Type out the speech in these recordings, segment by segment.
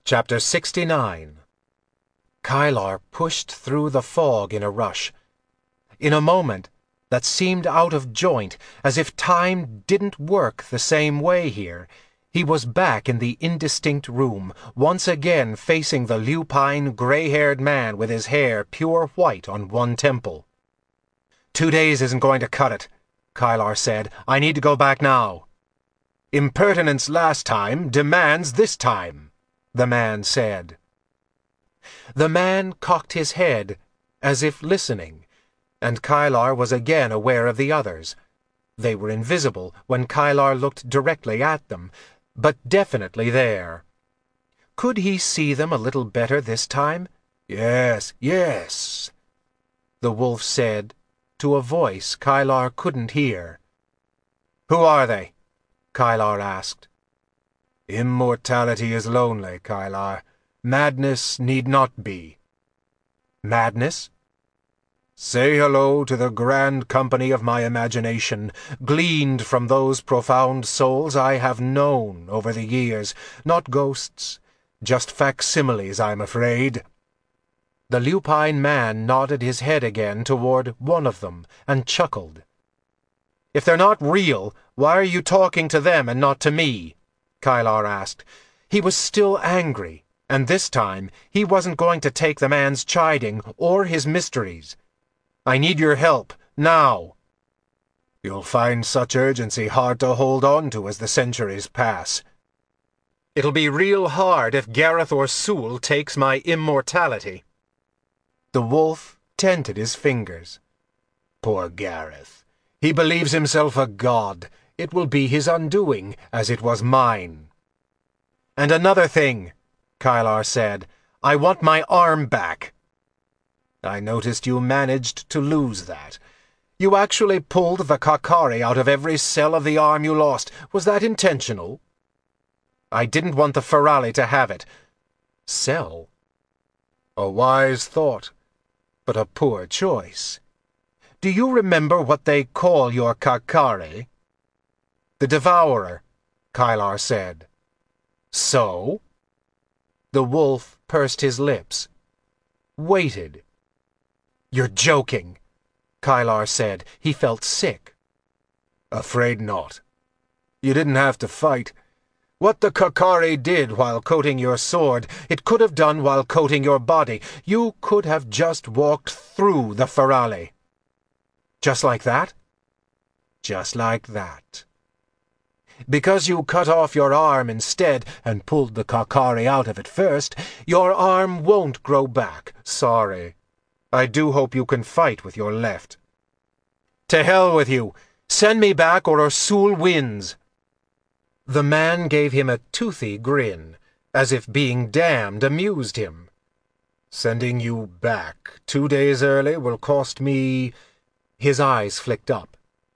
Chapter 69. Kylar pushed through the fog in a rush. In a moment that seemed out of joint, as if time didn't work the same way here, he was back in the indistinct room, once again facing the lupine, gray-haired man with his hair pure white on one temple. 2 days isn't going to cut it, Kylar said. I need to go back now. Impertinence last time demands this time, the man said. The man cocked his head, as if listening, and Kylar was again aware of the others. They were invisible when Kylar looked directly at them, but definitely there. Could he see them a little better this time? Yes, yes, the wolf said, to a voice Kylar couldn't hear. Who are they? Kylar asked. Immortality is lonely, Kylar. Madness need not be. Madness? Say hello to the grand company of my imagination, gleaned from those profound souls I have known over the years. Not ghosts, just facsimiles, I'm afraid. The lupine man nodded his head again toward one of them and chuckled. If they're not real, why are you talking to them and not to me? Kylar asked. He was still angry, and this time he wasn't going to take the man's chiding or his mysteries. I need your help, now. You'll find such urgency hard to hold on to as the centuries pass. It'll be real hard if Gareth or Sewell takes my immortality. The wolf tented his fingers. Poor Gareth. He believes himself a god. It will be his undoing, as it was mine. And another thing, Kylar said. I want my arm back. I noticed you managed to lose that. You actually pulled the Kakari out of every cell of the arm you lost. Was that intentional? I didn't want the Ferali to have it. Cell? A wise thought, but a poor choice. Do you remember what they call your Kakari? The Devourer, Kylar said. So? The wolf pursed his lips. Waited. You're joking, Kylar said. He felt sick. Afraid not. You didn't have to fight. What the Kakari did while coating your sword, it could have done while coating your body. You could have just walked through the Ferali. Just like that? Just like that. Because you cut off your arm instead and pulled the Kakari out of it first, your arm won't grow back. Sorry. I do hope you can fight with your left. To hell with you. Send me back or Sewell wins. The man gave him a toothy grin, as if being damned amused him. Sending you back 2 days early will cost me... His eyes flicked up.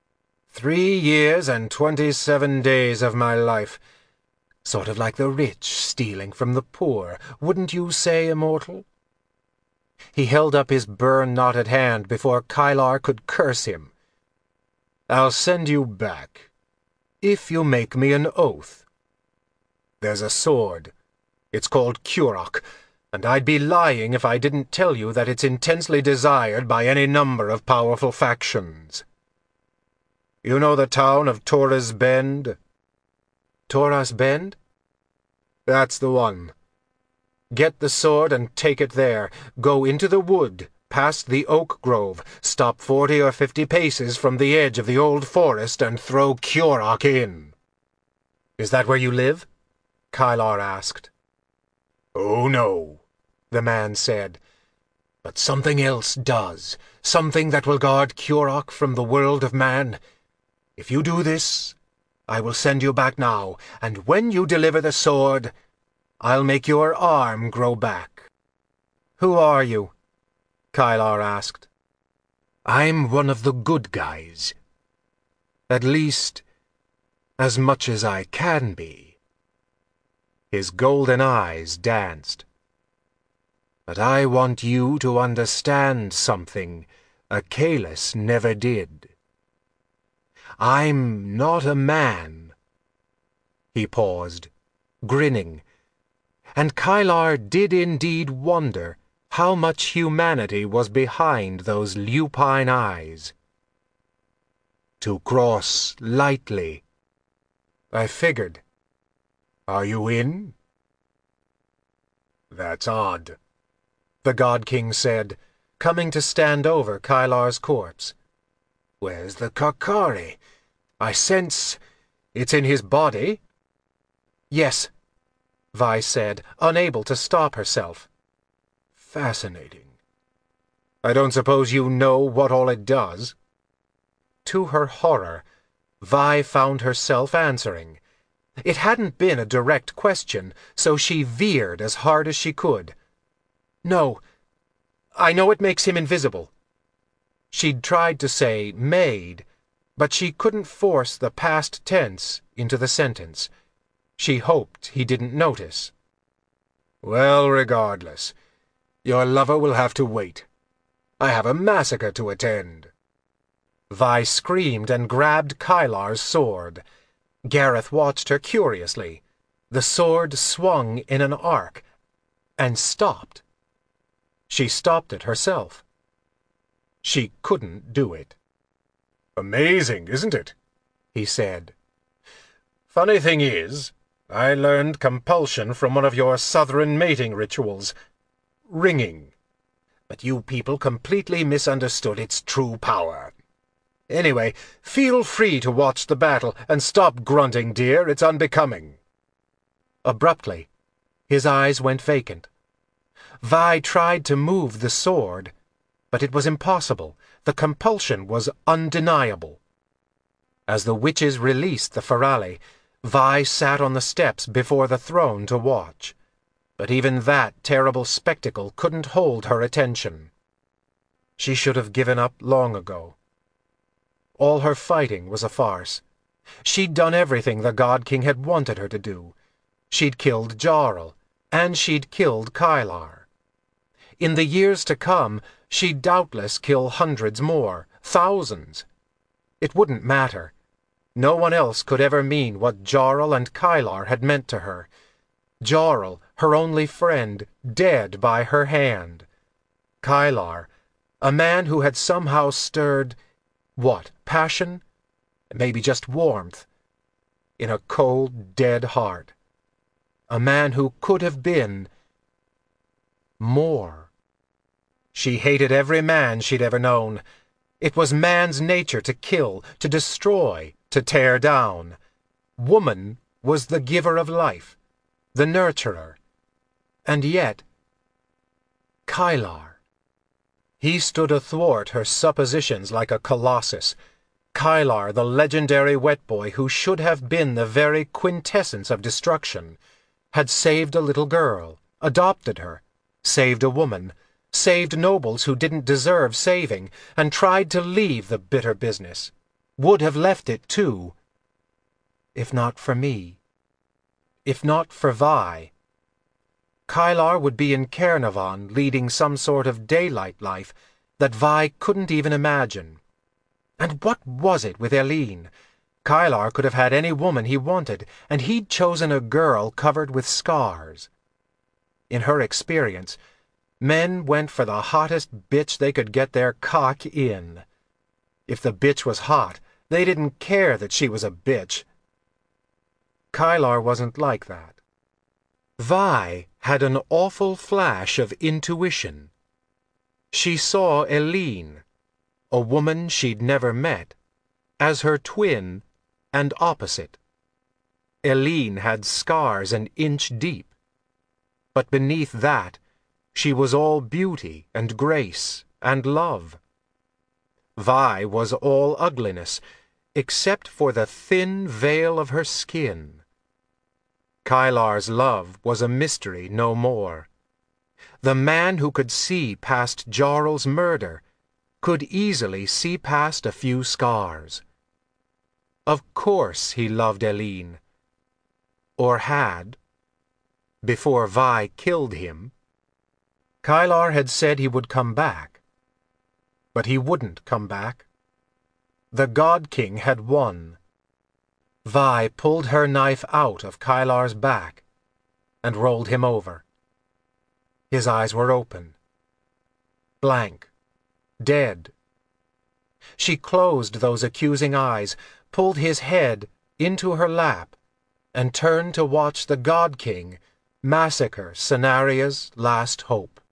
3 years and 27 days of my life. Sort of like the rich stealing from the poor, wouldn't you say, Immortal? He held up his burn-knotted hand before Kylar could curse him. I'll send you back, if you make me an oath. There's a sword. It's called Curach, and I'd be lying if I didn't tell you that it's intensely desired by any number of powerful factions. You know the town of Torres Bend? Torres Bend? That's the one. Get the sword and take it there. Go into the wood, past the oak grove, stop 40 or 50 paces from the edge of the old forest, and throw Curach in. Is that where you live? Kylar asked. Oh, no, the man said. But something else does. Something that will guard Curach from the world of man. If you do this, I will send you back now, and when you deliver the sword, I'll make your arm grow back. Who are you? Kylar asked. I'm one of the good guys. At least, as much as I can be. His golden eyes danced. But I want you to understand something Acaelus never did. I'm not a man. He paused, grinning, and Kylar did indeed wonder how much humanity was behind those lupine eyes. To cross lightly. I figured. Are you in? That's odd, the God King said, coming to stand over Kylar's corpse. Where's the Carcari? I sense it's in his body. Yes, Vi said, unable to stop herself. Fascinating. I don't suppose you know what all it does? To her horror, Vi found herself answering. It hadn't been a direct question, so she veered as hard as she could. No, I know it makes him invisible. She'd tried to say made, but she couldn't force the past tense into the sentence. She hoped he didn't notice. Well, regardless, your lover will have to wait. I have a massacre to attend. Vi screamed and grabbed Kylar's sword. Gareth watched her curiously. The sword swung in an arc and stopped. She stopped it herself. She couldn't do it. Amazing, isn't it? He said. Funny thing is, I learned compulsion from one of your southern mating rituals. Ringing. But you people completely misunderstood its true power. Anyway, feel free to watch the battle, and stop grunting, dear. It's unbecoming. Abruptly, his eyes went vacant. Vi tried to move the sword, but it was impossible. The compulsion was undeniable. As the witches released the Ferali, Vi sat on the steps before the throne to watch. But even that terrible spectacle couldn't hold her attention. She should have given up long ago. All her fighting was a farce. She'd done everything the God King had wanted her to do. She'd killed Jarl, and she'd killed Kylar. In the years to come, she'd doubtless kill hundreds more, thousands. It wouldn't matter. No one else could ever mean what Jarl and Kylar had meant to her. Jarl, her only friend, dead by her hand. Kylar, a man who had somehow stirred, what, passion? Maybe just warmth. In a cold, dead heart. A man who could have been more. She hated every man she'd ever known. It was man's nature to kill, to destroy, to tear down. Woman was the giver of life, the nurturer. And yet, Kylar. He stood athwart her suppositions like a colossus. Kylar, the legendary wet boy who should have been the very quintessence of destruction, had saved a little girl, adopted her, saved a woman, saved nobles who didn't deserve saving, and tried to leave the bitter business. Would have left it, too. If not for me. If not for Vi. Kylar would be in Caernarvon leading some sort of daylight life that Vi couldn't even imagine. And what was it with Eilín? Kylar could have had any woman he wanted, and he'd chosen a girl covered with scars. In her experience, men went for the hottest bitch they could get their cock in. If the bitch was hot, they didn't care that she was a bitch. Kylar wasn't like that. Vi had an awful flash of intuition. She saw Eilín, a woman she'd never met, as her twin and opposite. Eilín had scars an inch deep, but beneath that she was all beauty and grace and love. Vi was all ugliness, except for the thin veil of her skin. Kylar's love was a mystery no more. The man who could see past Jarl's murder could easily see past a few scars. Of course he loved Eilín. Or had. Before Vi killed him. Kylar had said he would come back. But he wouldn't come back. The God King had won. Vi pulled her knife out of Kylar's back. and rolled him over. His eyes were open. Blank. Dead. She closed those accusing eyes, pulled his head into her lap, and turned to watch the God King massacre Cenaria's last hope.